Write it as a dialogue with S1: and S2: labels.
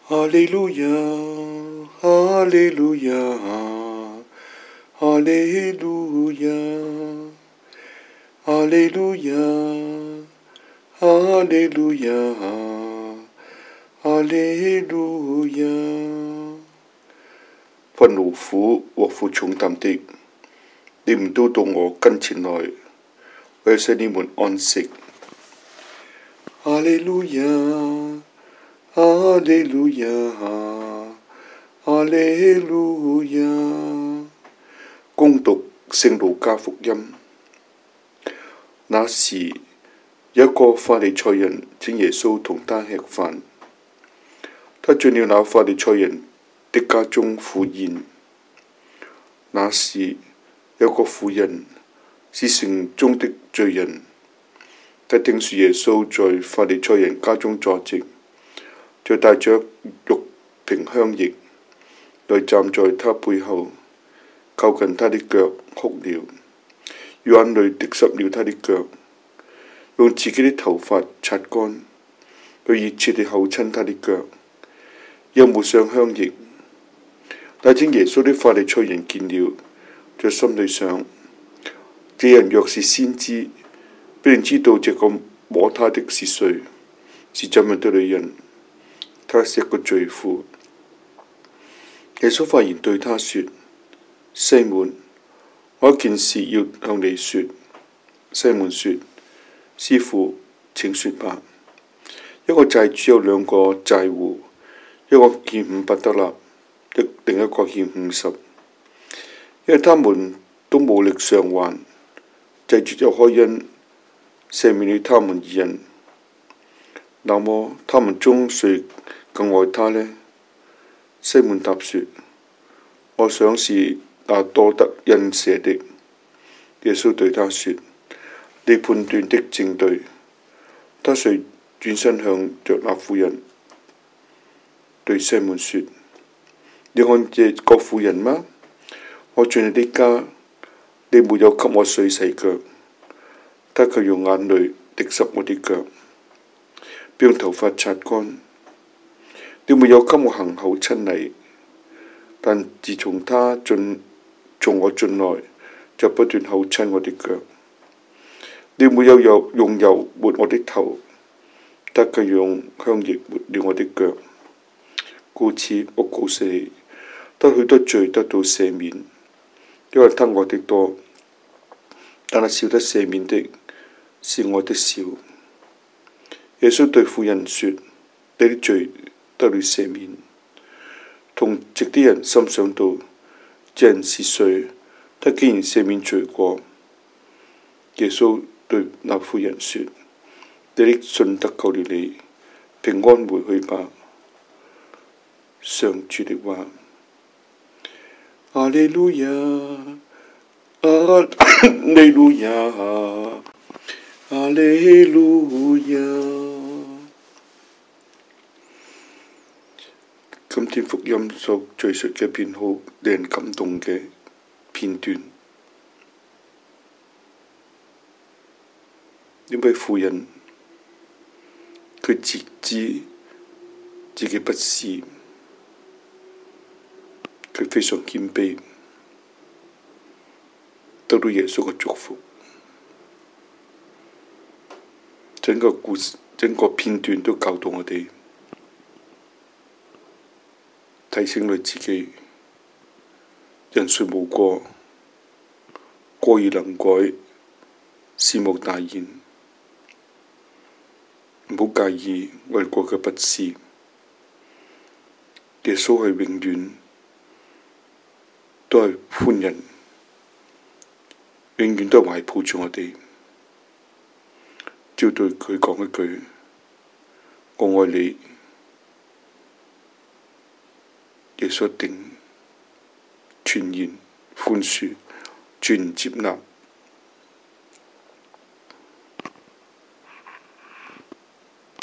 S1: 哈利路亞，哈利路亞，哈利路亞，哈利路亞，哈利路亞，哈利路亞。凡勞苦和負重擔的，你們都到我跟前來，我要使你們安息。哈利路亞，哈利路亞，哈利路亞。恭讀聖路加福音。那時，有一個法利賽人請耶穌同他吃飯，他進了那法利賽人的家中赴宴。那時，有個婦人是城中的罪人，他聽說耶穌在法利賽人家中坐席，就帶着玉瓶香液來站在他背後，靠近他的腳哭了，眼淚滴濕了他的腳，用自己的頭髮擦乾，佢熱切地厚親他的腳，又抹上香液。那請耶穌的法利賽人見了，在心裏想：這人若是先知，必定知道這個摸他的是誰，是怎樣的女人，他是一個罪婦。耶穌發言對他說：西滿，我有一件事要向你說。西滿說：師傅，請說吧。一個債主有兩個債戶，一個欠500德納，另一個欠50，因為他們都無力償還，債主就開恩赦免了他們2人。那麼他們中誰更愛他呢？西滿答說：我想是那多得恩赦的。耶穌對他說：你判斷的正對。他遂轉身向着那婦人對西滿說：你看這個婦人嗎？我進你的家，你沒有給我水洗腳，他卻用眼淚滴濕我的腳，並用頭髮擦乾。你沒有給我行口親禮，但自從他從我進來，就不斷口親我的腳。你沒有用油抹我的頭，他卻用香液抹了我的腳。故此，我告訴你，他許多罪得到赦免，因為他愛的多；但那少得赦免的，是愛的少。耶穌對婦人說：你的罪得了赦免。同席的人心想到，這人是誰？他竟然赦免罪過。耶穌對那婦人說：你的信得救了你，平安回去吧。上主的話。哈利路亞，哈利路亞，哈利路亞。今天福音所敘述嘅片好令人感動嘅片段，呢位婦人佢自知自己不是，佢非常謙卑，得到耶穌嘅祝福。整個故事、整個片段都教導我哋，提醒你自己，人誰無過，過而能改，是無大焉。唔好介意我哋過嘅不是，耶穌係永遠都係寬仁，永遠都係懷抱住我哋。只要對佢講一句：我愛你，耶穌一定全然寬恕、全然接納。